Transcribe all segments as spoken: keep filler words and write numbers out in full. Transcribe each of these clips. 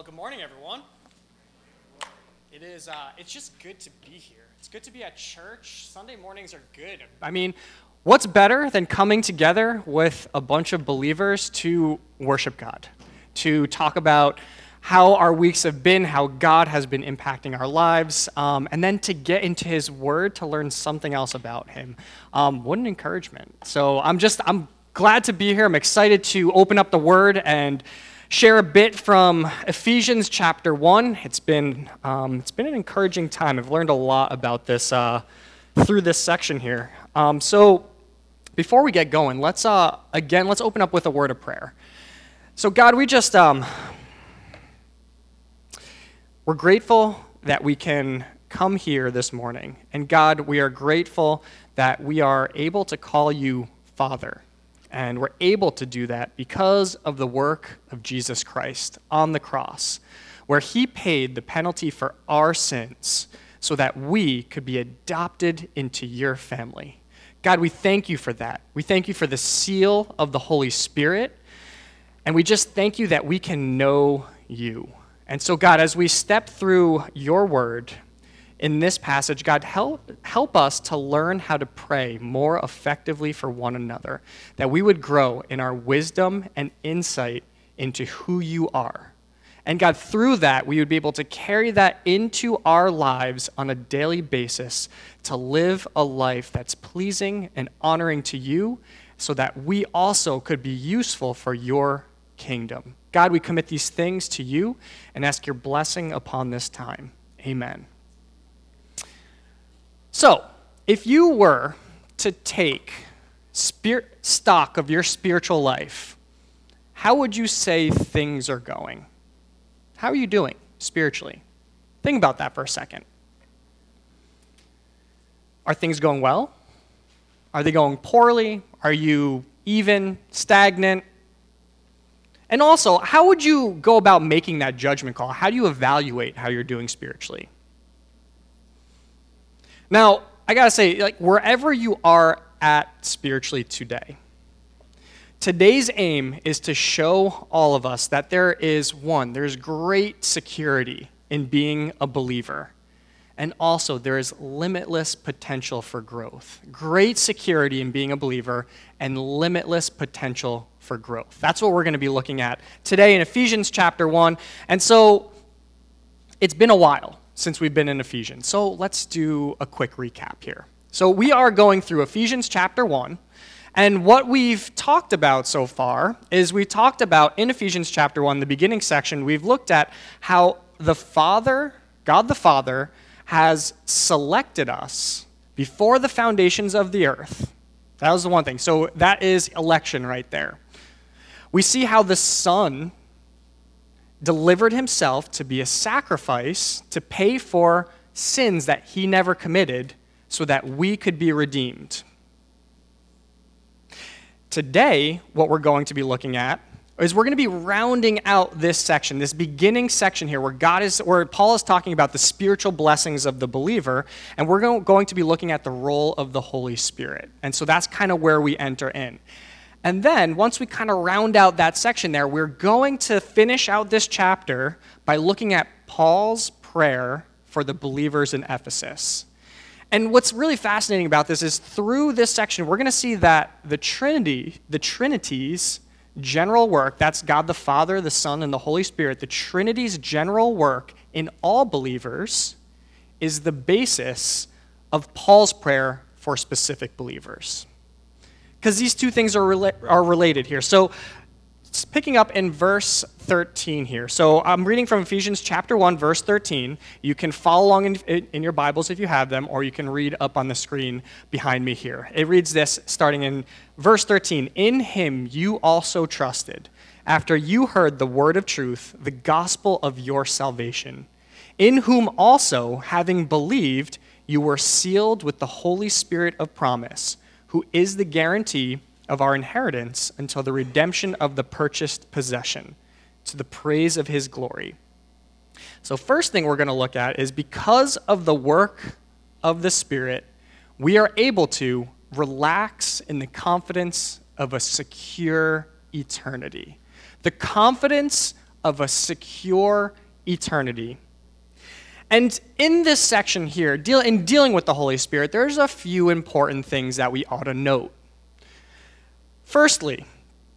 good morning, everyone. It is, uh, it's just good to be here. It's good to be at church. Sunday mornings are good. I mean, what's better than coming together with a bunch of believers to worship God, to talk about how our weeks have been, how God has been impacting our lives, um, and then to get into His Word to learn something else about Him. Um, what an encouragement. So I'm just, I'm glad to be here. I'm excited to open up the Word and share a bit from Ephesians chapter one. It's been um, it's been an encouraging time. I've learned a lot about this uh, through this section here. Um, so before we get going, let's uh, again let's open up with a word of prayer. So God, we just um, we're grateful that we can come here this morning, and God, we are grateful that we are able to call you Father. And we're able to do that because of the work of Jesus Christ on the cross, where He paid the penalty for our sins so that we could be adopted into your family. God, we thank you for that. We thank you for the seal of the Holy Spirit, and we just thank you that we can know you. And so, God, as we step through your word in this passage, God, help help us to learn how to pray more effectively for one another, that we would grow in our wisdom and insight into who you are. And God, through that, we would be able to carry that into our lives on a daily basis to live a life that's pleasing and honoring to you so that we also could be useful for your kingdom. God, we commit these things to you and ask your blessing upon this time. Amen. So, if you were to take spirit, stock of your spiritual life, how would you say things are going? How are you doing spiritually? Think about that for a second. Are things going well? Are they going poorly? Are you even, stagnant? And also, how would you go about making that judgment call? How do you evaluate how you're doing spiritually? Now, I gotta say, like wherever you are at spiritually today, today's aim is to show all of us that there is one, there's great security in being a believer, and also there is limitless potential for growth. Great security in being a believer and limitless potential for growth. That's what we're going to be looking at today in Ephesians chapter one. And so it's been a while since we've been in Ephesians. So let's do a quick recap here. So we are going through Ephesians chapter one, and what we've talked about so far is we talked about in Ephesians chapter one, the beginning section, we've looked at how the Father, God the Father, has selected us before the foundations of the earth. That was the one thing. So that is election right there. We see how the Son delivered himself to be a sacrifice to pay for sins that he never committed so that we could be redeemed. Today, what we're going to be looking at is we're going to be rounding out this section, this beginning section here where God is, where Paul is talking about the spiritual blessings of the believer, and we're going to be looking at the role of the Holy Spirit. And so that's kind of where we enter in. And then, once we kind of round out that section there, we're going to finish out this chapter by looking at Paul's prayer for the believers in Ephesus. And what's really fascinating about this is through this section, we're going to see that the Trinity, the Trinity's general work, that's God the Father, the Son, and the Holy Spirit, the Trinity's general work in all believers is the basis of Paul's prayer for specific believers. Because these two things are rela- are related here. So picking up in verse thirteen here. So I'm reading from Ephesians chapter one, verse thirteen. You can follow along in, in your Bibles if you have them, or you can read up on the screen behind me here. It reads this, starting in verse thirteen. In him you also trusted, after you heard the word of truth, the gospel of your salvation, in whom also, having believed, you were sealed with the Holy Spirit of promise, who is the guarantee of our inheritance until the redemption of the purchased possession, to the praise of his glory. So first thing we're going to look at is because of the work of the Spirit, we are able to relax in the confidence of a secure eternity. The confidence of a secure eternity. And in this section here, deal, in dealing with the Holy Spirit, there's a few important things that we ought to note. Firstly,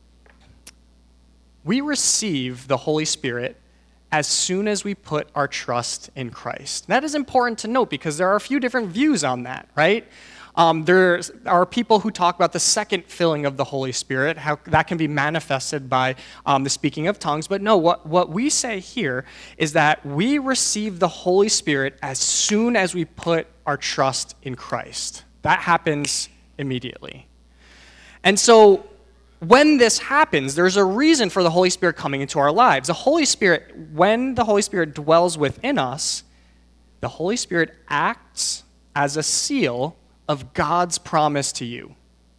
we receive the Holy Spirit as soon as we put our trust in Christ. That is important to note because there are a few different views on that, right? Um, there are people who talk about the second filling of the Holy Spirit, how that can be manifested by um, the speaking of tongues. But no, what, what we say here is that we receive the Holy Spirit as soon as we put our trust in Christ. That happens immediately. And so when this happens, there's a reason for the Holy Spirit coming into our lives. The Holy Spirit, when the Holy Spirit dwells within us, the Holy Spirit acts as a seal of God's promise to you.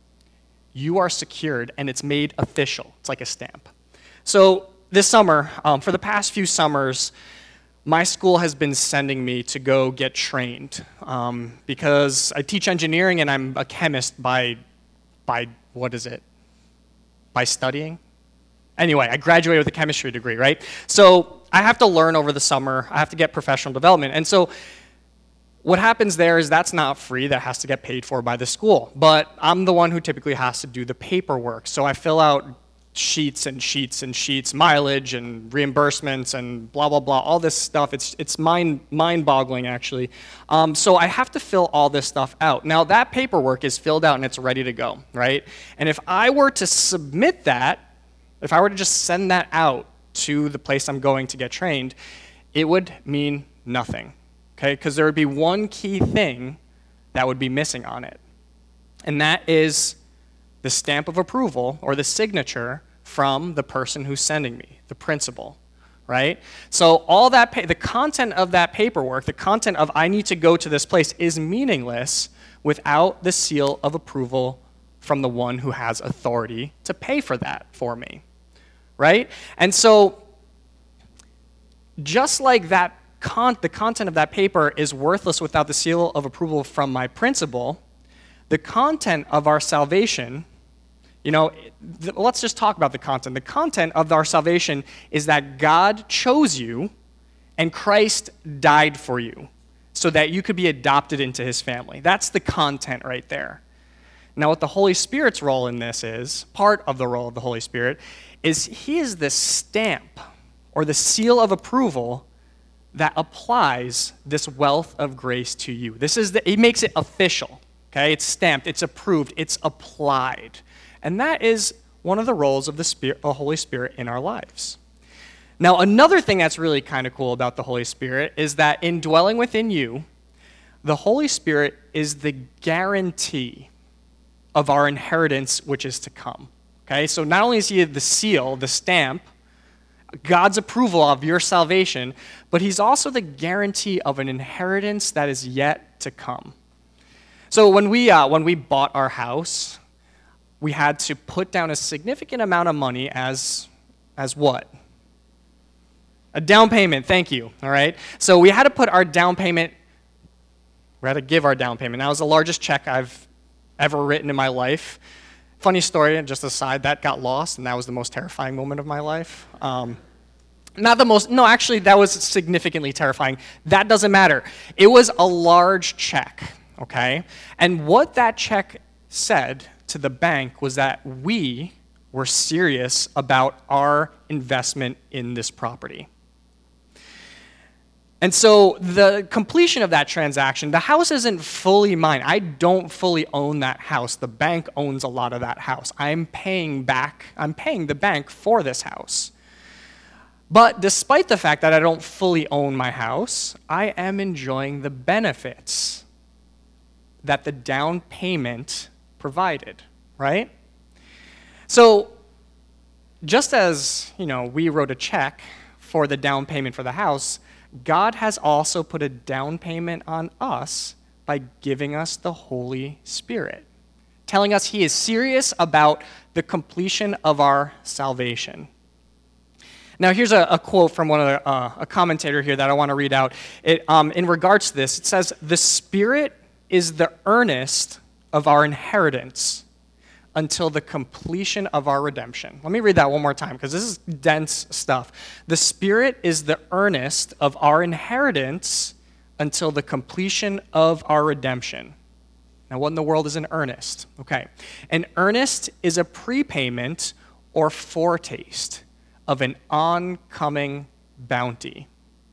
You are secured, and it's made official. It's like a stamp. So this summer, um, for the past few summers, my school has been sending me to go get trained um, because I teach engineering, and I'm a chemist by, by what is it? By studying? Anyway, I graduated with a chemistry degree, right? So I have to learn over the summer. I have to get professional development. And so what happens there is that's not free. That has to get paid for by the school. But I'm the one who typically has to do the paperwork. So I fill out sheets and sheets and sheets, mileage and reimbursements and blah, blah, blah, all this stuff. It's it's mind, mind-boggling, actually. Um, so I have to fill all this stuff out. Now, that paperwork is filled out and it's ready to go, right? And if I were to submit that, if I were to just send that out to the place I'm going to get trained, it would mean nothing, okay? Because there would be one key thing that would be missing on it, and that is the stamp of approval or the signature from the person who's sending me, the principal, right? So all that, pa- the content of that paperwork, the content of I need to go to this place is meaningless without the seal of approval from the one who has authority to pay for that for me, right? And so just like that, con- the content of that paper is worthless without the seal of approval from my principal, the content of our salvation, you know, th- let's just talk about the content. The content of our salvation is that God chose you and Christ died for you so that you could be adopted into his family. That's the content right there. Now, what the Holy Spirit's role in this is, part of the role of the Holy Spirit, is he is the stamp or the seal of approval that applies this wealth of grace to you. This is the, it makes it official. Okay, it's stamped, it's approved, it's applied. And that is one of the roles of the Spirit, the Holy Spirit in our lives. Now, another thing that's really kind of cool about the Holy Spirit is that in dwelling within you, the Holy Spirit is the guarantee of our inheritance which is to come. Okay, so not only is he the seal, the stamp, God's approval of your salvation, but he's also the guarantee of an inheritance that is yet to come. So when we uh, when we bought our house, we had to put down a significant amount of money as as what? A down payment. Thank you. All right. So we had to put our down payment. We had to give our down payment. That was the largest check I've ever written in my life. Funny story, and just aside, that got lost, and that was the most terrifying moment of my life. Um, not the most. No, actually, that was significantly terrifying. That doesn't matter. It was a large check. Okay? And what that check said to the bank was that we were serious about our investment in this property. And so the completion of that transaction, the house isn't fully mine. I don't fully own that house. The bank owns a lot of that house. I'm paying back, I'm paying the bank for this house. But despite the fact that I don't fully own my house, I am enjoying the benefits that the down payment provided, right? So just as, you know, we wrote a check for the down payment for the house, God has also put a down payment on us by giving us the Holy Spirit, telling us he is serious about the completion of our salvation. Now, here's a, a quote from one of the, uh, a commentator here that I want to read out. It, um, in regards to this, it says, "The Spirit is the earnest of our inheritance, until the completion of our redemption. Let me read that one more time because this is dense stuff. The Spirit is the earnest of our inheritance until the completion of our redemption. Now, what in the world is an earnest? Okay. An earnest is a prepayment or foretaste of an oncoming bounty.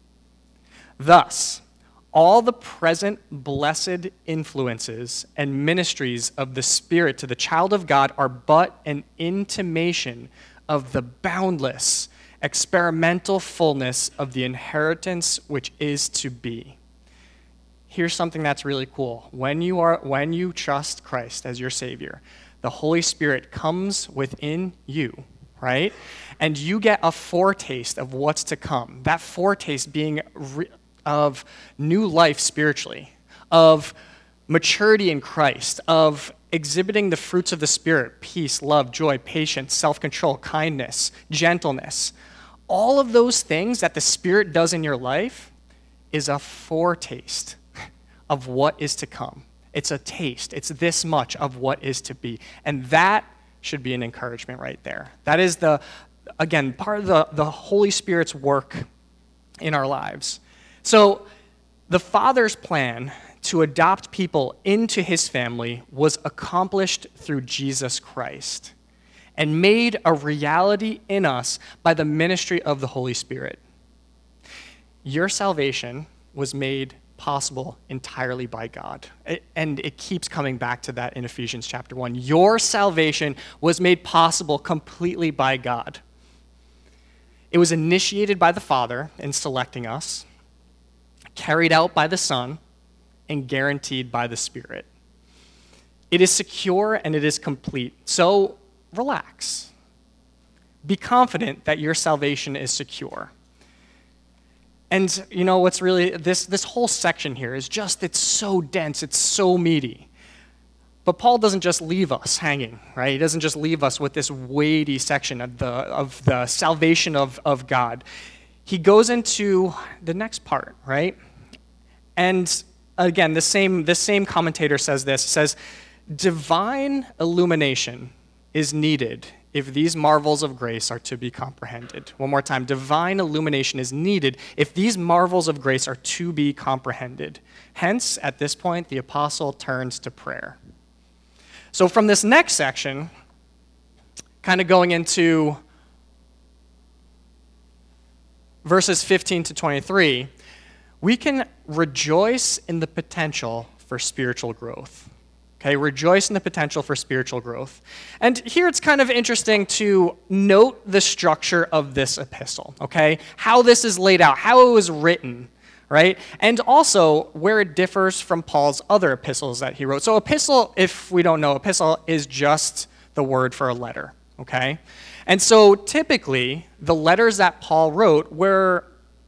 Thus, all the present blessed influences and ministries of the Spirit to the child of God are but an intimation of the boundless, experimental fullness of the inheritance which is to be. Here's something that's really cool. When you are, when you trust Christ as your Savior, the Holy Spirit comes within you, right? And you get a foretaste of what's to come. That foretaste being re- of new life spiritually, of maturity in Christ, of exhibiting the fruits of the Spirit, peace, love, joy, patience, self-control, kindness, gentleness. All of those things that the Spirit does in your life is a foretaste of what is to come. It's a taste. It's this much of what is to be. And that should be an encouragement right there. That is the, again, part of the, the Holy Spirit's work in our lives. So the Father's plan to adopt people into his family was accomplished through Jesus Christ and made a reality in us by the ministry of the Holy Spirit. Your salvation was made possible entirely by God. It, and it keeps coming back to that in Ephesians chapter one. Your salvation was made possible completely by God. It was initiated by the Father in selecting us, carried out by the Son, and guaranteed by the Spirit. It is secure and it is complete. So relax. Be confident that your salvation is secure. And you know what's really, this, this whole section here is just, it's so dense, it's so meaty. But Paul doesn't just leave us hanging, right? He doesn't just leave us with this weighty section of the, of the salvation of, of God. He goes into the next part, right? And again, the same, this same commentator says this, says, divine illumination is needed if these marvels of grace are to be comprehended. One more time, divine illumination is needed if these marvels of grace are to be comprehended. Hence, at this point, the apostle turns to prayer. So from this next section, kind of going into verses fifteen to twenty-three, we can rejoice in the potential for spiritual growth. Okay, rejoice in the potential for spiritual growth. And here it's kind of interesting to note the structure of this epistle, okay? How this is laid out, how it was written, right? And also where it differs from Paul's other epistles that he wrote. So epistle, if we don't know, epistle is just the word for a letter, okay? And so typically, the letters that Paul wrote were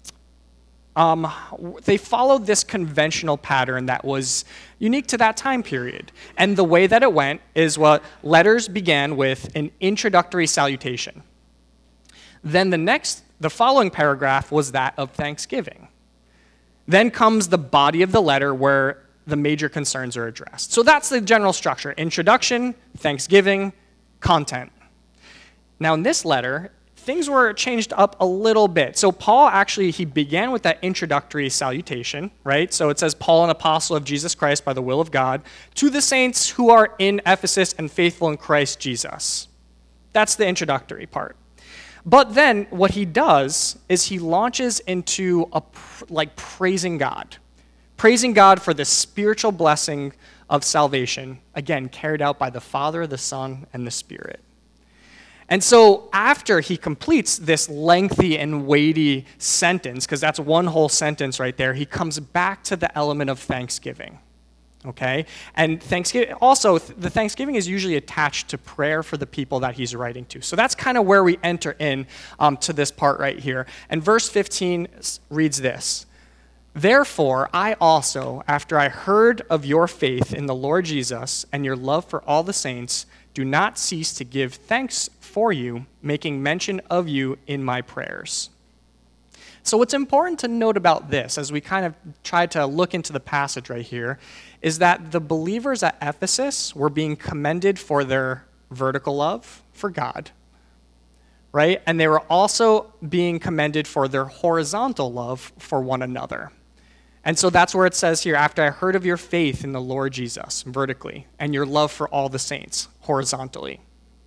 Um, they followed this conventional pattern that was unique to that time period. And the way that it went is what letters began with an introductory salutation. Then the next, the following paragraph was that of thanksgiving. Then comes the body of the letter where the major concerns are addressed. So that's the general structure: introduction, thanksgiving, content. Now in this letter, things were changed up a little bit. So Paul actually, he began with that introductory salutation, right? So it says, Paul, an apostle of Jesus Christ by the will of God, to the saints who are in Ephesus and faithful in Christ Jesus. That's the introductory part. But then what he does is he launches into a like praising God. Praising God for the spiritual blessing of salvation, again, carried out by the Father, the Son, and the Spirit. And so after he completes this lengthy and weighty sentence, because that's one whole sentence right there, he comes back to the element of thanksgiving, okay? And thanksgiving, also, the thanksgiving is usually attached to prayer for the people that he's writing to. So that's kind of where we enter in um, to this part right here. And verse fifteen reads this: Therefore, I also, after I heard of your faith in the Lord Jesus and your love for all the saints, do not cease to give thanks for you, making mention of you in my prayers. So what's important to note about this, as we kind of try to look into the passage right here, is that the believers at Ephesus were being commended for their vertical love for God, right? And they were also being commended for their horizontal love for one another. And so that's where it says here, after I heard of your faith in the Lord Jesus, vertically, and your love for all the saints, horizontally.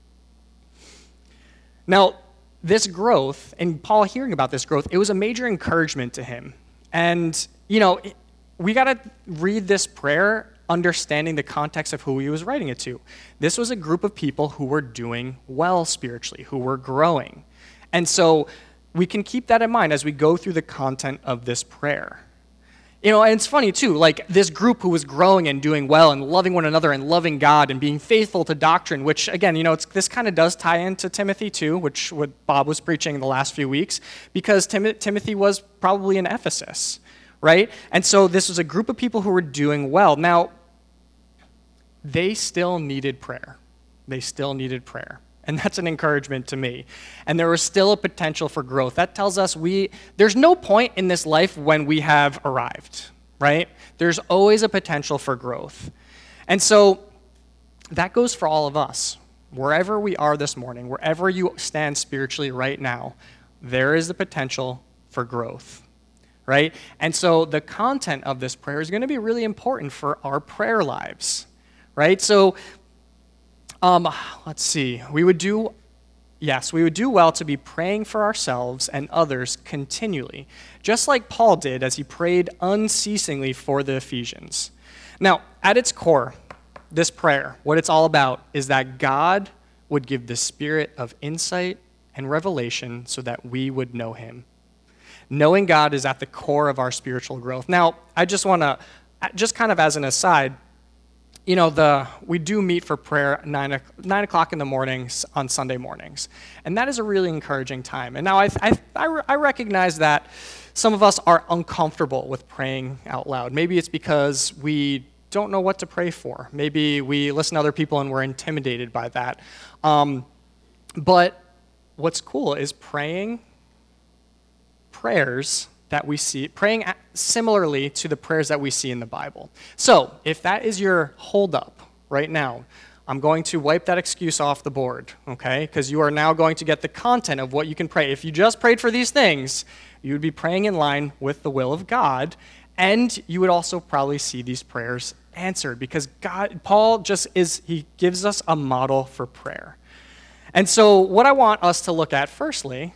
Now, this growth, and Paul hearing about this growth, it was a major encouragement to him. And, you know, we got to read this prayer understanding the context of who he was writing it to. This was a group of people who were doing well spiritually, who were growing. And so we can keep that in mind as we go through the content of this prayer. You know, and it's funny too, like this group who was growing and doing well and loving one another and loving God and being faithful to doctrine, which again, you know, it's, this kind of does tie into Timothy too, which what Bob was preaching in the last few weeks, because Tim- Timothy was probably in Ephesus, right? And so this was a group of people who were doing well. Now, they still needed prayer. They still needed prayer. And that's an encouragement to me. And there was still a potential for growth. That tells us we there's no point in this life when we have arrived, right? There's always a potential for growth. And so that goes for all of us. Wherever we are this morning, wherever you stand spiritually right now, there is the potential for growth, right? And so the content of this prayer is going to be really important for our prayer lives, right? So Um, let's see, we would do, yes, we would do well to be praying for ourselves and others continually, just like Paul did as he prayed unceasingly for the Ephesians. Now, at its core, this prayer, what it's all about is that God would give the spirit of insight and revelation so that we would know him. Knowing God is at the core of our spiritual growth. Now, I just want to, just kind of as an aside, you know, the we do meet for prayer at nine, nine o'clock in the mornings on Sunday mornings. And that is a really encouraging time. And now I, I, I recognize that some of us are uncomfortable with praying out loud. Maybe it's because we don't know what to pray for. Maybe we listen to other people and we're intimidated by that. Um, but what's cool is praying prayers that we see, praying similarly to the prayers that we see in the Bible. So, if that is your holdup right now, I'm going to wipe that excuse off the board, okay? Because you are now going to get the content of what you can pray. If you just prayed for these things, you would be praying in line with the will of God, and you would also probably see these prayers answered, because God, Paul just is, he gives us a model for prayer. And so, what I want us to look at firstly,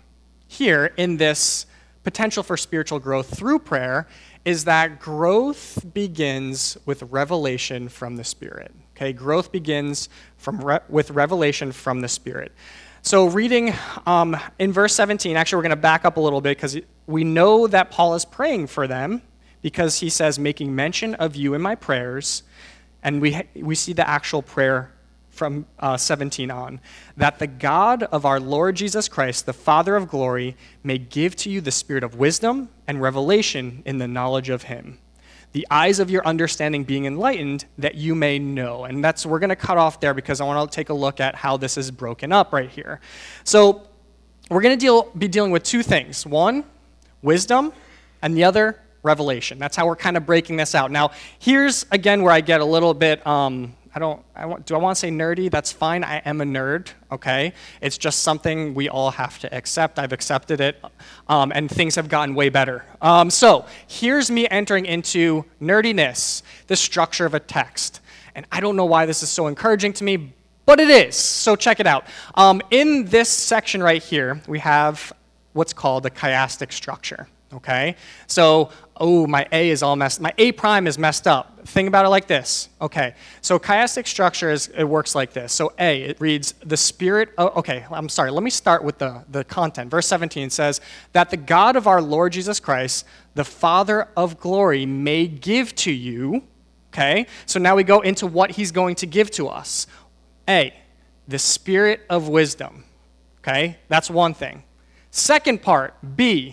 here in this potential for spiritual growth through prayer, is that growth begins with revelation from the Spirit. Okay, growth begins from re- with revelation from the Spirit. So reading um, in verse seventeen, actually we're going to back up a little bit because we know that Paul is praying for them because he says, making mention of you in my prayers, and we ha- we see the actual prayer from uh, seventeen on, that the God of our Lord Jesus Christ, the Father of glory, may give to you the spirit of wisdom and revelation in the knowledge of him, the eyes of your understanding being enlightened, that you may know. And that's, we're going to cut off there because I want to take a look at how this is broken up right here. So we're going to deal be dealing with two things. One, wisdom, and the other, revelation. That's how we're kind of breaking this out. Now, here's, again, where I get a little bit... Um, I don't, I want, do I want to say nerdy? That's fine. I am a nerd, okay? It's just something we all have to accept. I've accepted it, um, and things have gotten way better. Um, so here's me entering into nerdiness, the structure of a text. And I don't know why this is so encouraging to me, but it is. So check it out. Um, in this section right here, we have what's called a chiastic structure, okay? So, oh, my A is all messed, my A prime is messed up. Think about it like this. Okay, so chiastic structure, is it works like this. So A, it reads, the Spirit, oh, okay, I'm sorry, let me start with the, the content. Verse seventeen says, that the God of our Lord Jesus Christ, the Father of glory, may give to you, okay? So now we go into what he's going to give to us. A, the Spirit of wisdom, okay? That's one thing. Second part, B,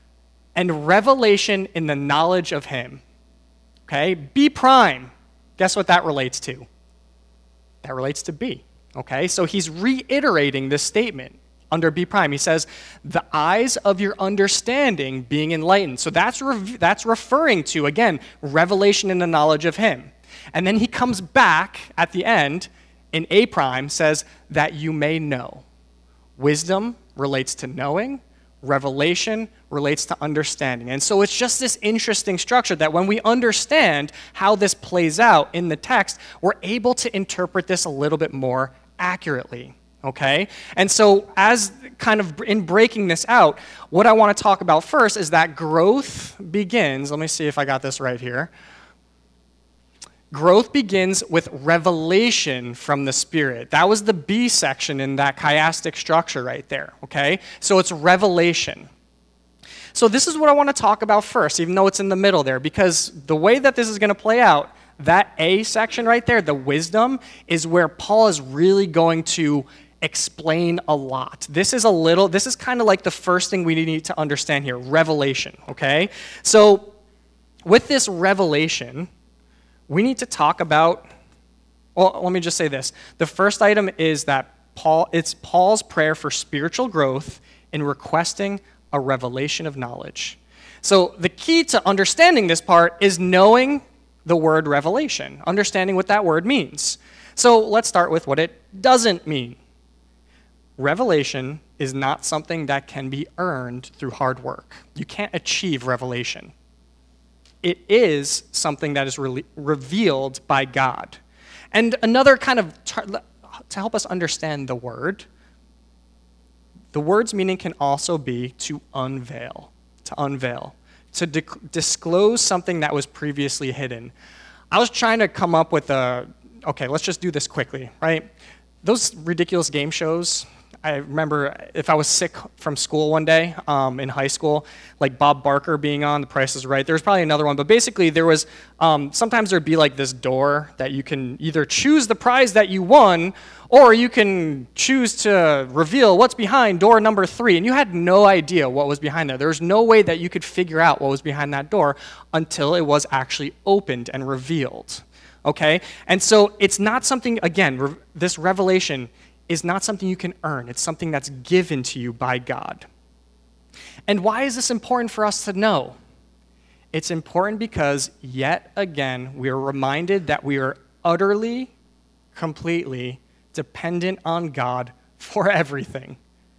and revelation in the knowledge of him. Okay, B prime. Guess what that relates to? That relates to B. Okay, so he's reiterating this statement under B prime. He says, the eyes of your understanding being enlightened. So that's, re- that's referring to, again, revelation in the knowledge of him. And then he comes back at the end in A prime says that you may know. Wisdom relates to knowing. Revelation relates to understanding. And so it's just this interesting structure that when we understand how this plays out in the text, we're able to interpret this a little bit more accurately, okay? And so as kind of in breaking this out, what I want to talk about first is that growth begins, let me see if I got this right here. Growth begins with revelation from the Spirit. That was the B section in that chiastic structure right there, okay? So it's revelation. So this is what I want to talk about first, even though it's in the middle there, because the way that this is going to play out, that A section right there, the wisdom, is where Paul is really going to explain a lot. This is a little, this is kind of like the first thing we need to understand here, revelation, okay? So with this revelation, we need to talk about, well, let me just say this. The first item is that Paul, it's Paul's prayer for spiritual growth in requesting a revelation of knowledge. So the key to understanding this part is knowing the word revelation, understanding what that word means. So let's start with what it doesn't mean. Revelation is not something that can be earned through hard work. You can't achieve revelation. It is something that is re- revealed by God. And another kind of, tar- to help us understand the word, the word's meaning can also be to unveil, to unveil, to di- disclose something that was previously hidden. I was trying to come up with a, okay, let's just do this quickly, right? Those ridiculous game shows, I remember if I was sick from school one day um, in high school, like Bob Barker being on The Price is Right. There was probably another one, but basically there was, um, sometimes there'd be like this door that you can either choose the prize that you won, or you can choose to reveal what's behind door number three. And you had no idea what was behind there. There was no way that you could figure out what was behind that door until it was actually opened and revealed. Okay? And so it's not something, again, re- this revelation is not something you can earn. It's something that's given to you by God. And why is this important for us to know? It's important because, yet again, we are reminded that we are utterly, completely dependent on God for everything.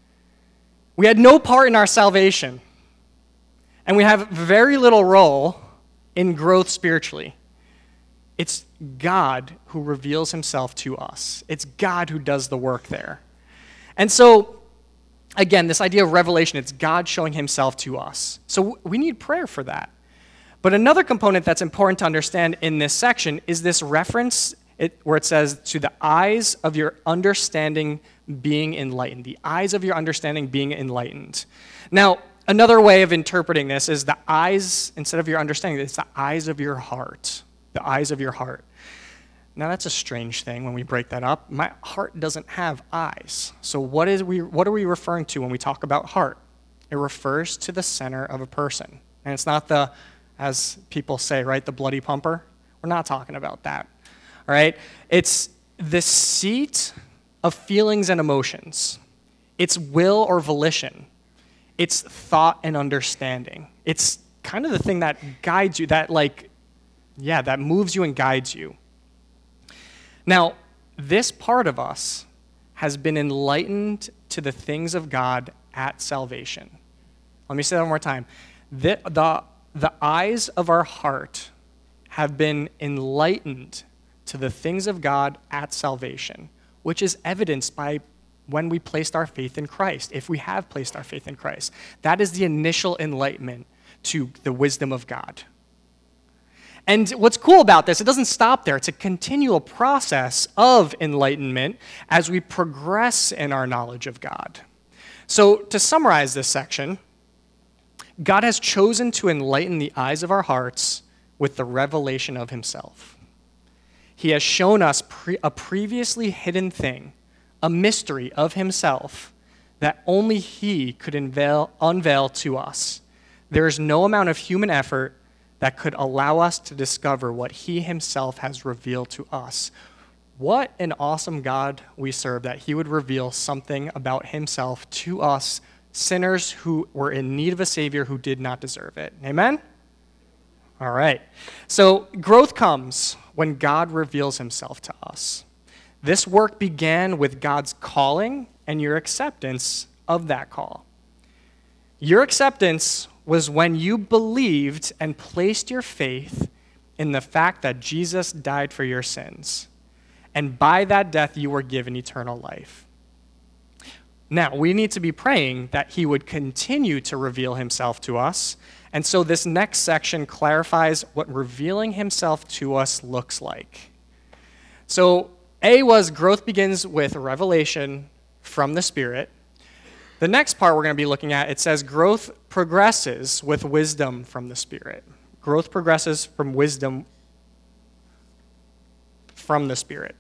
We had no part in our salvation, and we have very little role in growth spiritually. It's God who reveals himself to us. It's God who does the work there. And so, again, this idea of revelation, it's God showing himself to us. So we need prayer for that. But another component that's important to understand in this section is this reference it, where it says, to the eyes of your understanding being enlightened. The eyes of your understanding being enlightened. Now, another way of interpreting this is the eyes, instead of your understanding, it's the eyes of your heart. The eyes of your heart. Now that's a strange thing when we break that up. My heart doesn't have eyes. So what is we what are we referring to when we talk about heart? It refers to the center of a person. And it's not the, as people say, right, the bloody pumper. We're not talking about that. All right? It's the seat of feelings and emotions. It's will or volition. It's thought and understanding. It's kind of the thing that guides you, that like Yeah, that moves you and guides you. Now, this part of us has been enlightened to the things of God at salvation. Let me say that one more time. The, the, the eyes of our heart have been enlightened to the things of God at salvation, which is evidenced by when we placed our faith in Christ, if we have placed our faith in Christ. That is the initial enlightenment to the wisdom of God. And what's cool about this, it doesn't stop there. It's a continual process of enlightenment as we progress in our knowledge of God. So to summarize this section, God has chosen to enlighten the eyes of our hearts with the revelation of himself. He has shown us pre- a previously hidden thing, a mystery of himself that only he could unveil, unveil to us. There is no amount of human effort that could allow us to discover what he himself has revealed to us. What an awesome God we serve, that he would reveal something about himself to us, sinners who were in need of a Savior who did not deserve it. Amen? All right. So growth comes when God reveals himself to us. This work began with God's calling and your acceptance of that call. Your acceptance was when you believed and placed your faith in the fact that Jesus died for your sins. And by that death, you were given eternal life. Now, we need to be praying that he would continue to reveal himself to us. And so this next section clarifies what revealing himself to us looks like. So A was growth begins with revelation from the Spirit. The next part we're going to be looking at, it says growth progresses with wisdom from the Spirit. Growth progresses from wisdom from the Spirit.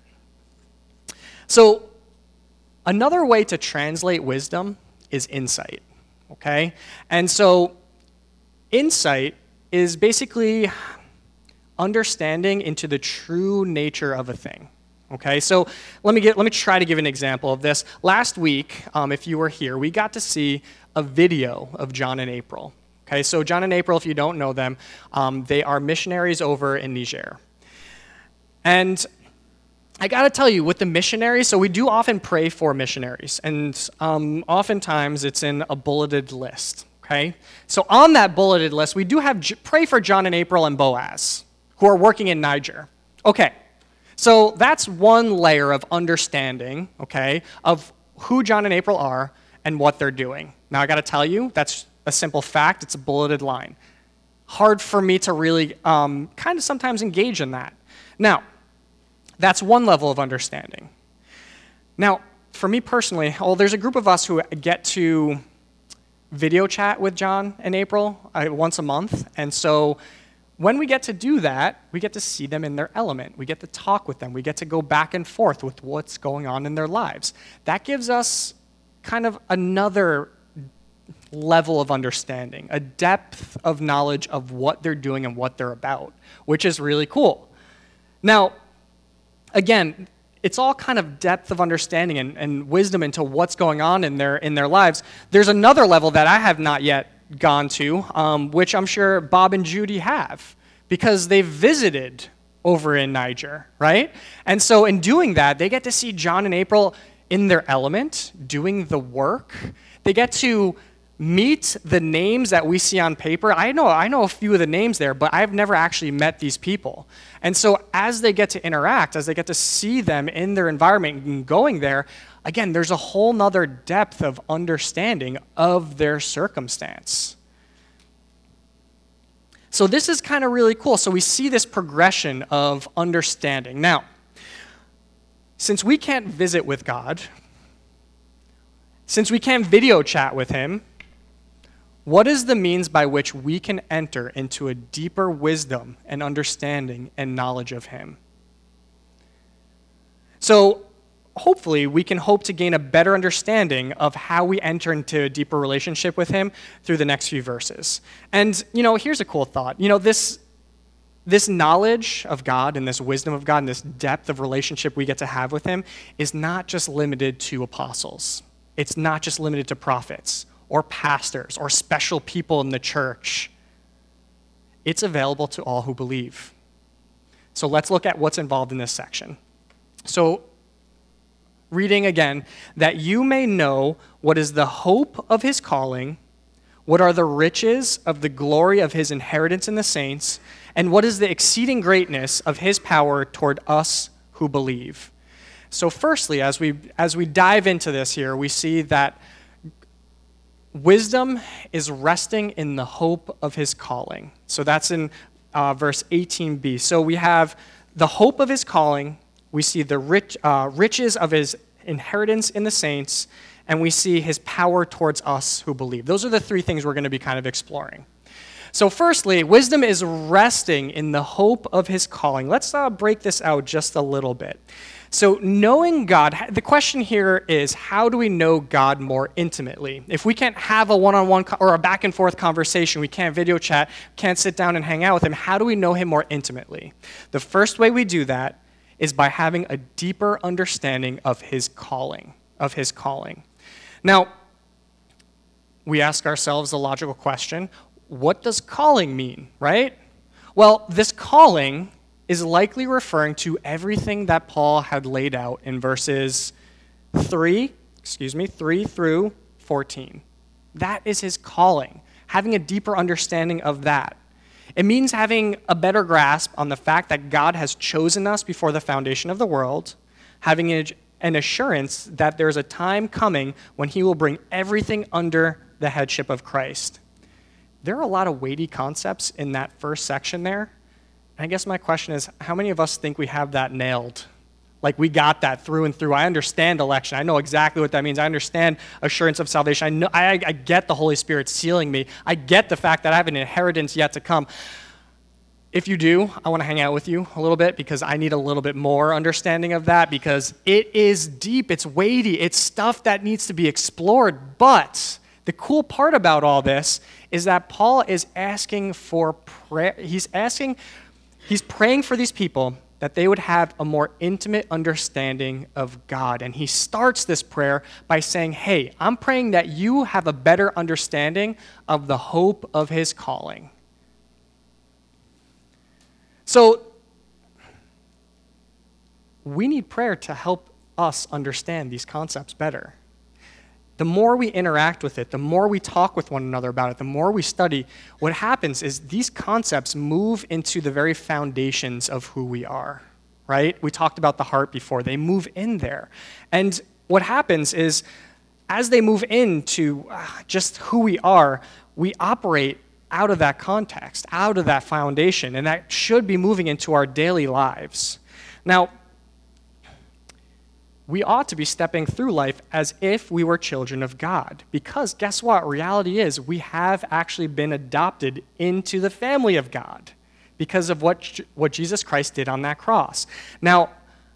So another way to translate wisdom is insight, okay? And so insight is basically understanding into the true nature of a thing. Okay, so let me get let me try to give an example of this. Last week, um, if you were here, we got to see a video of John and April. Okay, so John and April, if you don't know them, um, they are missionaries over in Niger. And I got to tell you, with the missionaries, so we do often pray for missionaries, and um, oftentimes it's in a bulleted list. Okay, so on that bulleted list, we do have J- pray for John and April and Boaz, who are working in Niger. Okay. So that's one layer of understanding, okay, of who John and April are and what they're doing. Now, I got to tell you, that's a simple fact. It's a bulleted line. Hard for me to really um, kind of sometimes engage in that. Now, that's one level of understanding. Now, for me personally, well, there's a group of us who get to video chat with John and April uh, once a month, and so when we get to do that, we get to see them in their element. We get to talk with them. We get to go back and forth with what's going on in their lives. That gives us kind of another level of understanding, a depth of knowledge of what they're doing and what they're about, which is really cool. Now, again, it's all kind of depth of understanding and, and wisdom into what's going on in their in their lives. There's another level that I have not yet gone to, um, which I'm sure Bob and Judy have, because they've visited over in Niger, right? And so in doing that, they get to see John and April in their element, doing the work. They get to meet the names that we see on paper. I know, I know a few of the names there, but I've never actually met these people. And so as they get to interact, as they get to see them in their environment and going there, again, there's a whole nother depth of understanding of their circumstance. So this is kind of really cool. So we see this progression of understanding. Now, since we can't visit with God, since we can't video chat with him, what is the means by which we can enter into a deeper wisdom and understanding and knowledge of him? So hopefully we can hope to gain a better understanding of how we enter into a deeper relationship with him through the next few verses. And, you know, here's a cool thought. You know, this, this knowledge of God and this wisdom of God and this depth of relationship we get to have with him is not just limited to apostles. It's not just limited to prophets or pastors or special people in the church. It's available to all who believe. So let's look at what's involved in this section. So, reading again, that you may know what is the hope of his calling, what are the riches of the glory of his inheritance in the saints, and what is the exceeding greatness of his power toward us who believe. So firstly, as we as we dive into this here, we see that wisdom is resting in the hope of his calling. So that's in uh, verse eighteen b. So we have the hope of his calling, we see the rich, uh, riches of his inheritance in the saints, and we see his power towards us who believe. Those are the three things we're going to be kind of exploring. So firstly, wisdom is resting in the hope of his calling. Let's uh, break this out just a little bit. So knowing God, the question here is, how do we know God more intimately? If we can't have a one-on-one co- or a back-and-forth conversation, we can't video chat, can't sit down and hang out with him, how do we know him more intimately? The first way we do that is by having a deeper understanding of his calling, of his calling. Now, we ask ourselves the logical question, what does calling mean, right? Well, this calling is likely referring to everything that Paul had laid out in verses three, excuse me, three through fourteen. That is his calling, having a deeper understanding of that. It means having a better grasp on the fact that God has chosen us before the foundation of the world, having an assurance that there's a time coming when he will bring everything under the headship of Christ. There are a lot of weighty concepts in that first section there. And I guess my question is, how many of us think we have that nailed? Like we got that through and through. I understand election. I know exactly what that means. I understand assurance of salvation. I know, I, I get the Holy Spirit sealing me. I get the fact that I have an inheritance yet to come. If you do, I want to hang out with you a little bit because I need a little bit more understanding of that because it is deep, it's weighty, it's stuff that needs to be explored. But the cool part about all this is that Paul is asking for prayer. He's asking, he's praying for these people that they would have a more intimate understanding of God. And he starts this prayer by saying, hey, I'm praying that you have a better understanding of the hope of his calling. So we need prayer to help us understand these concepts better. The more we interact with it, the more we talk with one another about it, the more we study, what happens is these concepts move into the very foundations of who we are, right? We talked about the heart before. They move in there. And what happens is as they move into uh, just who we are, we operate out of that context, out of that foundation, and that should be moving into our daily lives. Now, we ought to be stepping through life as if we were children of God, because guess what? Reality is we have actually been adopted into the family of God because of what, what Jesus Christ did on that cross. Now,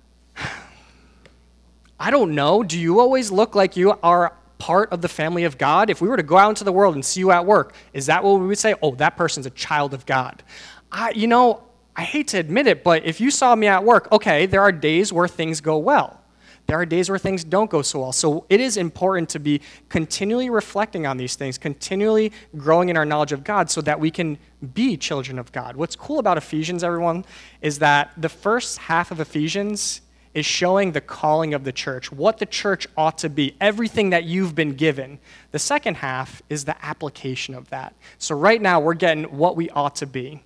I don't know, do you always look like you are part of the family of God? If we were to go out into the world and see you at work, is that what we would say? Oh, that person's a child of God. I, you know, I hate to admit it, but if you saw me at work, okay, there are days where things go well. There are days where things don't go so well. So it is important to be continually reflecting on these things, continually growing in our knowledge of God so that we can be children of God. What's cool about Ephesians, everyone, is that the first half of Ephesians is showing the calling of the church, what the church ought to be, everything that you've been given. The second half is the application of that. So right now, we're getting what we ought to be.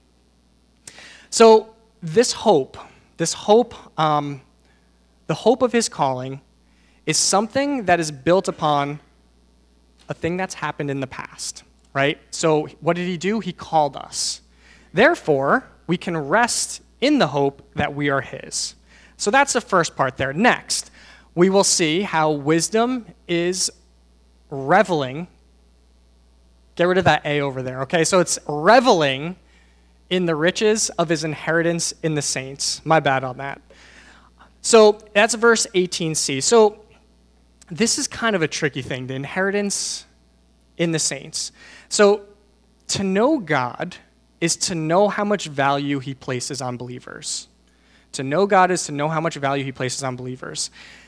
So this hope, this hope, um, the hope of his calling is something that is built upon a thing that's happened in the past, right? So what did he do? He called us. Therefore, we can rest in the hope that we are his. So that's the first part there. Next, we will see how wisdom is reveling. Get rid of that A over there, okay? So it's reveling in the riches of his inheritance in the saints. My bad on that. So that's verse eighteen c. So this is kind of a tricky thing, the inheritance in the saints. So to know God is to know how much value he places on believers. To know God is to know how much value he places on believers.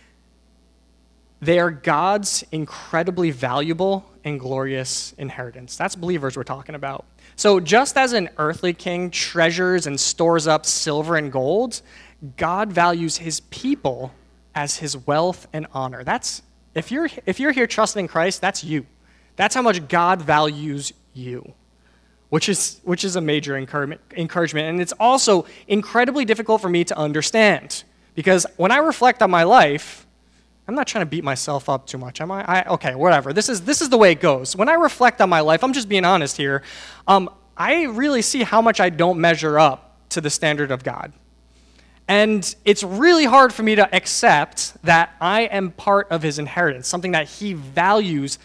They are God's incredibly valuable and glorious inheritance. That's believers we're talking about. So just as an earthly king treasures and stores up silver and gold, God values his people as his wealth and honor. That's if you're if you're here trusting in Christ, that's you. That's how much God values you. Which is which is a major encouragement. And it's also incredibly difficult for me to understand. Because when I reflect on my life, I'm not trying to beat myself up too much, am I? I okay, whatever. This is this is the way it goes. When I reflect on my life, I'm just being honest here, um, I really see how much I don't measure up to the standard of God. And it's really hard for me to accept that I am part of his inheritance, something that he values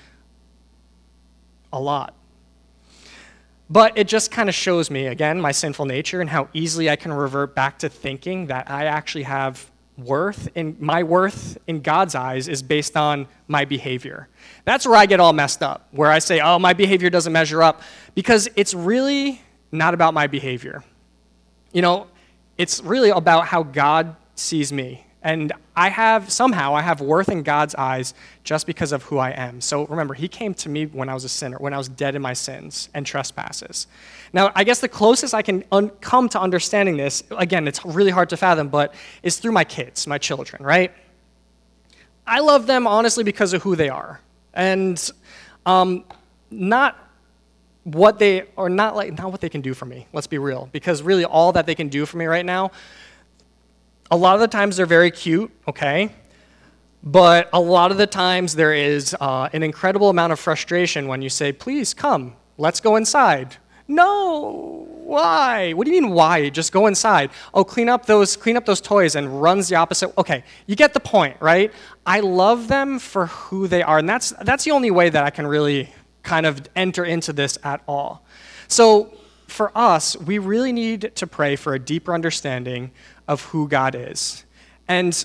a lot. But it just kind of shows me, again, my sinful nature and how easily I can revert back to thinking that I actually have worth, and my worth in God's eyes is based on my behavior. That's where I get all messed up, where I say, oh, my behavior doesn't measure up, because it's really not about my behavior. You know, it's really about how God sees me. And I have, somehow, I have worth in God's eyes just because of who I am. So remember, he came to me when I was a sinner, when I was dead in my sins and trespasses. Now, I guess the closest I can un- come to understanding this, again, it's really hard to fathom, but is through my kids, my children, right? I love them honestly because of who they are. And um, not what they, or not like, not what they can do for me, let's be real. Because really all that they can do for me right now, a lot of the times they're very cute, okay? But a lot of the times there is uh, an incredible amount of frustration when you say, please come, let's go inside. No, why? What do you mean why? Just go inside. Oh, clean up those clean up those toys, and runs the opposite. Okay, you get the point, right? I love them for who they are, and that's that's the only way that I can really kind of enter into this at all. So for us, we really need to pray for a deeper understanding of who God is. And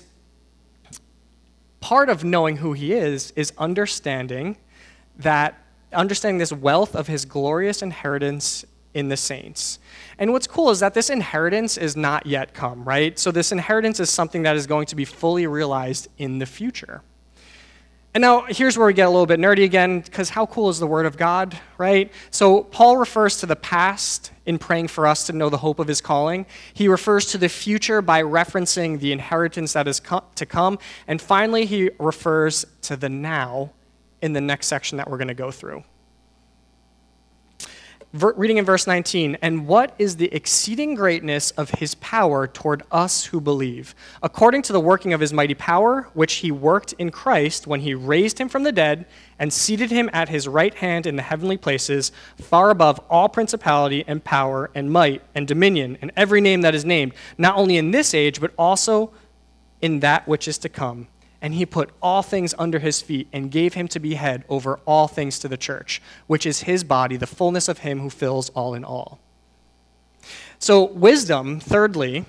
part of knowing who he is is understanding that understanding this wealth of his glorious inheritance in the saints. And what's cool is that this inheritance is not yet come, right? So this inheritance is something that is going to be fully realized in the future. And now here's where we get a little bit nerdy again, because how cool is the Word of God, right? So Paul refers to the past in praying for us to know the hope of his calling. He refers to the future by referencing the inheritance that is co- to come. And finally, he refers to the now in the next section that we're going to go through. Ver- reading in verse nineteen, and what is the exceeding greatness of his power toward us who believe, according to the working of his mighty power, which he worked in Christ when he raised him from the dead and seated him at his right hand in the heavenly places, far above all principality and power and might and dominion and every name that is named, not only in this age, but also in that which is to come. And he put all things under his feet and gave him to be head over all things to the church, which is his body, the fullness of him who fills all in all. So wisdom, thirdly,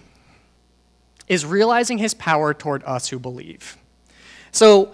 is realizing his power toward us who believe. So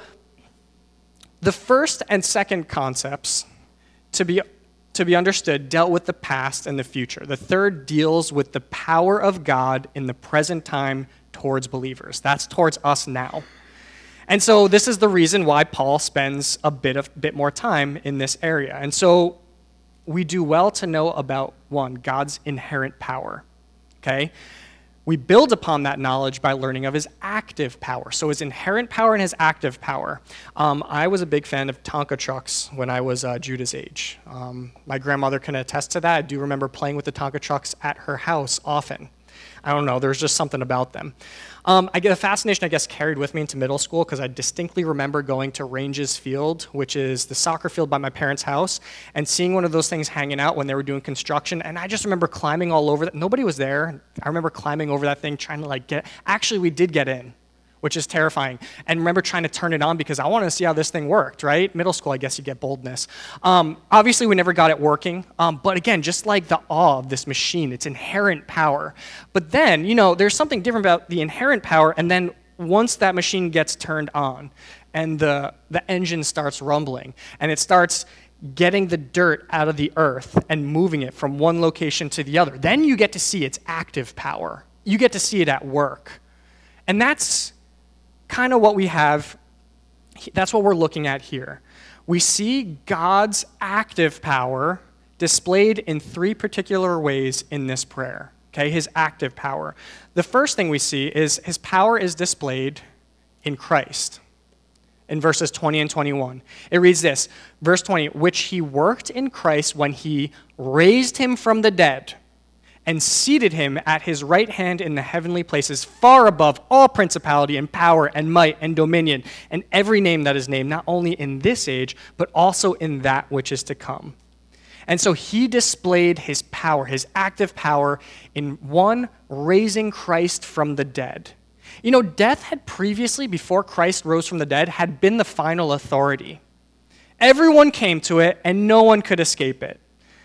the first and second concepts to be to be understood dealt with the past and the future. The third deals with the power of God in the present time towards believers. That's towards us now. And so this is the reason why Paul spends a bit of bit more time in this area. And so we do well to know about, one, God's inherent power, okay? We build upon that knowledge by learning of his active power. So his inherent power and his active power. Um, I was a big fan of Tonka trucks when I was uh, Judah's age. Um, my grandmother can attest to that. I do remember playing with the Tonka trucks at her house often. I don't know, there's just something about them. Um, I get a fascination, I guess, carried with me into middle school because I distinctly remember going to Ranges Field, which is the soccer field by my parents' house, and seeing one of those things hanging out when they were doing construction, and I just remember climbing all over that. Nobody was there. I remember climbing over that thing, trying to like get, actually we did get in, which is terrifying. And remember trying to turn it on because I wanted to see how this thing worked, right? Middle school, I guess you get boldness. Um, obviously, we never got it working. Um, but again, just like the awe of this machine, its inherent power. But then, you know, there's something different about the inherent power, and then once that machine gets turned on and the, the engine starts rumbling and it starts getting the dirt out of the earth and moving it from one location to the other, then you get to see its active power. You get to see it at work. And that's kind of what we have, that's what we're looking at here. We see God's active power displayed in three particular ways in this prayer, okay, his active power. The first thing we see is his power is displayed in Christ in verses twenty and twenty-one. It reads this, verse twenty, which he worked in Christ when he raised him from the dead and seated him at his right hand in the heavenly places, far above all principality and power and might and dominion and every name that is named, not only in this age, but also in that which is to come. And so he displayed his power, his active power, in one, raising Christ from the dead. You know, death had previously, before Christ rose from the dead, had been the final authority. Everyone came to it, and no one could escape it.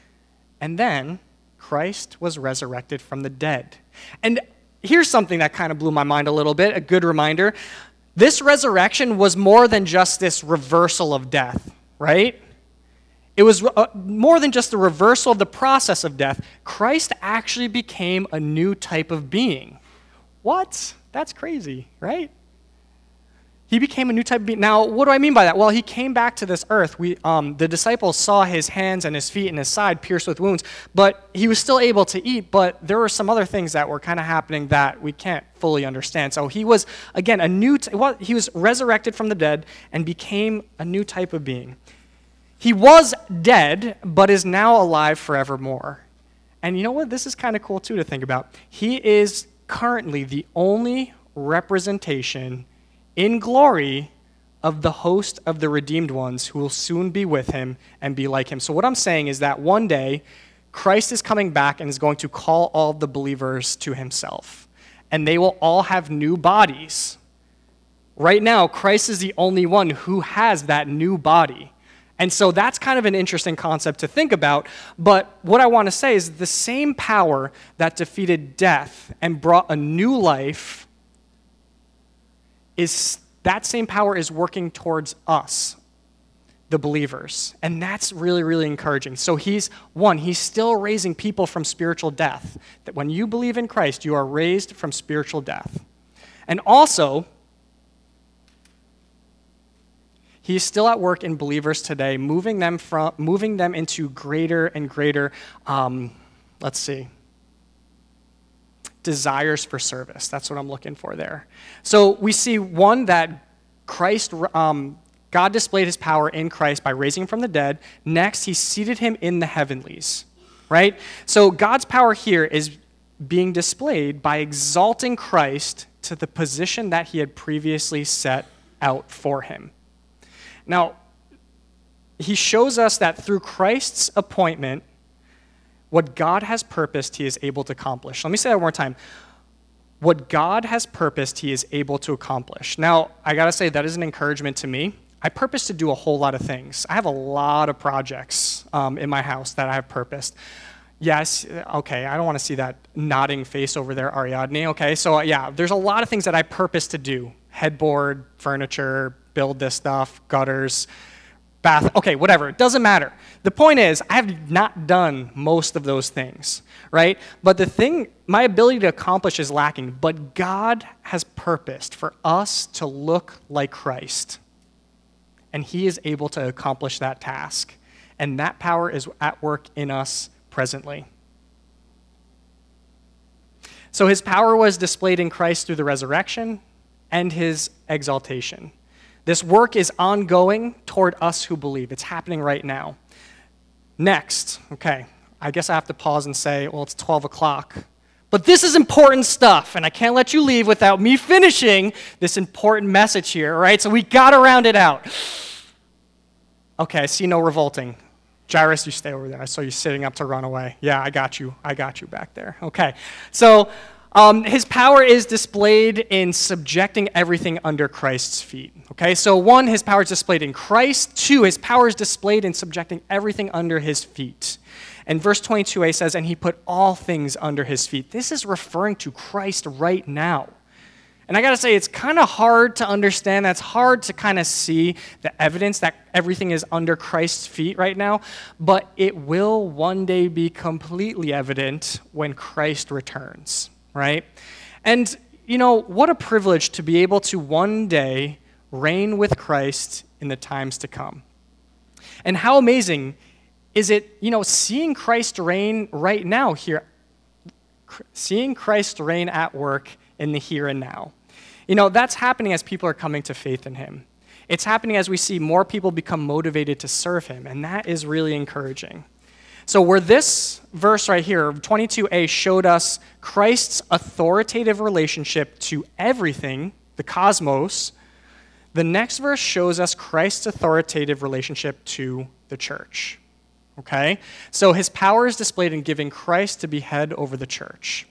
And then Christ was resurrected from the dead. And here's something that kind of blew my mind a little bit, a good reminder. This resurrection was more than just this reversal of death, right? It was uh, more than just the reversal of the process of death. Christ actually became a new type of being. What? That's crazy, right? He became a new type of being. Now, what do I mean by that? Well, he came back to this earth. We, um, the disciples saw his hands and his feet and his side pierced with wounds, but he was still able to eat, but there were some other things that were kind of happening that we can't fully understand. So he was, again, a new, t- well, he was resurrected from the dead and became a new type of being. He was dead, but is now alive forevermore. And you know what? This is kind of cool, too, to think about. He is currently the only representation in glory of the host of the redeemed ones who will soon be with him and be like him. So what I'm saying is that one day, Christ is coming back and is going to call all the believers to himself. And they will all have new bodies. Right now, Christ is the only one who has that new body. And so that's kind of an interesting concept to think about. But what I want to say is the same power that defeated death and brought a new life is that same power is working towards us, the believers. And that's really, really encouraging. So he's, one, he's still raising people from spiritual death. That when you believe in Christ, you are raised from spiritual death. And also, he is still at work in believers today, moving them from moving them into greater and greater, um, let's see, desires for service. That's what I'm looking for there. So we see, one, that Christ, um, God displayed his power in Christ by raising him from the dead. Next, he seated him in the heavenlies, right? So God's power here is being displayed by exalting Christ to the position that he had previously set out for him. Now, he shows us that through Christ's appointment, what God has purposed, he is able to accomplish. Let me say that one more time. What God has purposed, he is able to accomplish. Now, I got to say, that is an encouragement to me. I purpose to do a whole lot of things. I have a lot of projects um, in my house that I have purposed. Yes, okay, I don't want to see that nodding face over there, Ariadne. Okay, so uh, yeah, there's a lot of things that I purpose to do. Headboard, furniture, build this stuff, gutters, bath, okay, whatever, it doesn't matter. The point is, I have not done most of those things, right? But the thing, my ability to accomplish is lacking, but God has purposed for us to look like Christ, and he is able to accomplish that task, and that power is at work in us presently. So his power was displayed in Christ through the resurrection and his exaltation. This work is ongoing toward us who believe. It's happening right now. Next, okay, I guess I have to pause and say, well, it's twelve o'clock. But this is important stuff, and I can't let you leave without me finishing this important message here, all right? So we got to round it out. Okay, I see no revolting. Jairus, you stay over there. I saw you sitting up to run away. Yeah, I got you. I got you back there. Okay, so Um, his power is displayed in subjecting everything under Christ's feet. Okay, so one, his power is displayed in Christ. Two, his power is displayed in subjecting everything under his feet. And verse twenty-two a says, and he put all things under his feet. This is referring to Christ right now. And I got to say, it's kind of hard to understand. That's hard to kind of see the evidence that everything is under Christ's feet right now. But it will one day be completely evident when Christ returns. Right? And, you know, what a privilege to be able to one day reign with Christ in the times to come. And how amazing is it, you know, seeing Christ reign right now here, seeing Christ reign at work in the here and now. You know, that's happening as people are coming to faith in him. It's happening as we see more people become motivated to serve him, and that is really encouraging. So where this verse right here, twenty-two a, showed us Christ's authoritative relationship to everything, the cosmos, the next verse shows us Christ's authoritative relationship to the church. Okay? So his power is displayed in giving Christ to be head over the church.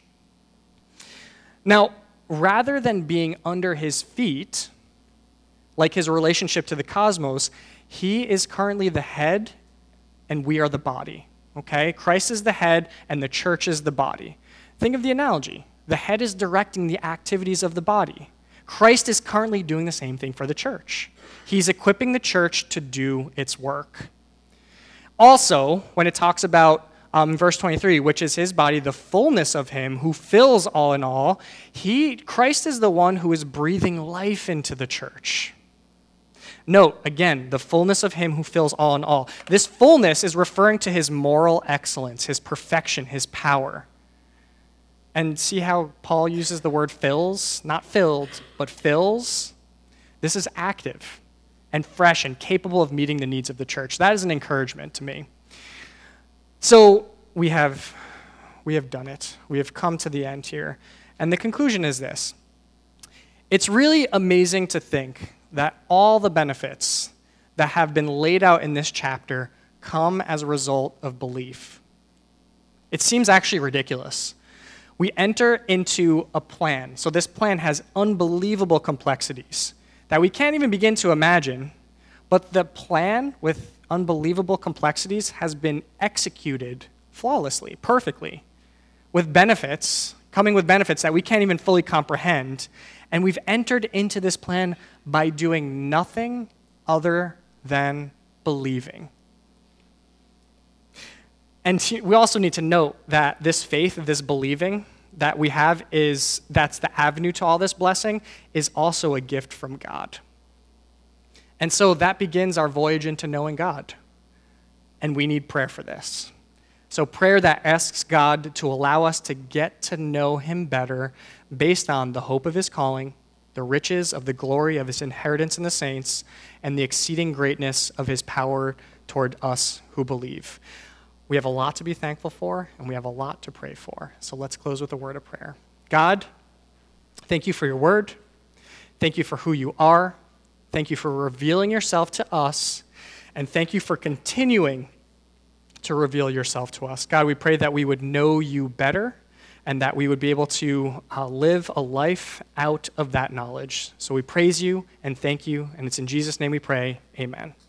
Now, rather than being under his feet, like his relationship to the cosmos, he is currently the head and we are the body. Okay? Christ is the head and the church is the body. Think of the analogy. The head is directing the activities of the body. Christ is currently doing the same thing for the church. He's equipping the church to do its work. Also, when it talks about Um, verse twenty-three, which is his body, the fullness of him who fills all in all. He, Christ is the one who is breathing life into the church. Note, again, the fullness of him who fills all in all. This fullness is referring to his moral excellence, his perfection, his power. And see how Paul uses the word fills? Not filled, but fills. This is active and fresh and capable of meeting the needs of the church. That is an encouragement to me. So we have, we have done it. We have come to the end here. And the conclusion is this. It's really amazing to think that all the benefits that have been laid out in this chapter come as a result of belief. It seems actually ridiculous. We enter into a plan. So this plan has unbelievable complexities that we can't even begin to imagine, but the plan with unbelievable complexities has been executed flawlessly, perfectly, with benefits, coming with benefits that we can't even fully comprehend. And we've entered into this plan by doing nothing other than believing. And we also need to note that this faith, this believing that we have is, that's the avenue to all this blessing, is also a gift from God. And so that begins our voyage into knowing God. And we need prayer for this. So prayer that asks God to allow us to get to know him better based on the hope of his calling, the riches of the glory of his inheritance in the saints, and the exceeding greatness of his power toward us who believe. We have a lot to be thankful for, and we have a lot to pray for. So let's close with a word of prayer. God, thank you for your word. Thank you for who you are. Thank you for revealing yourself to us, and thank you for continuing to reveal yourself to us. God, we pray that we would know you better and that we would be able to uh, live a life out of that knowledge. So we praise you and thank you, and it's in Jesus' name we pray. Amen.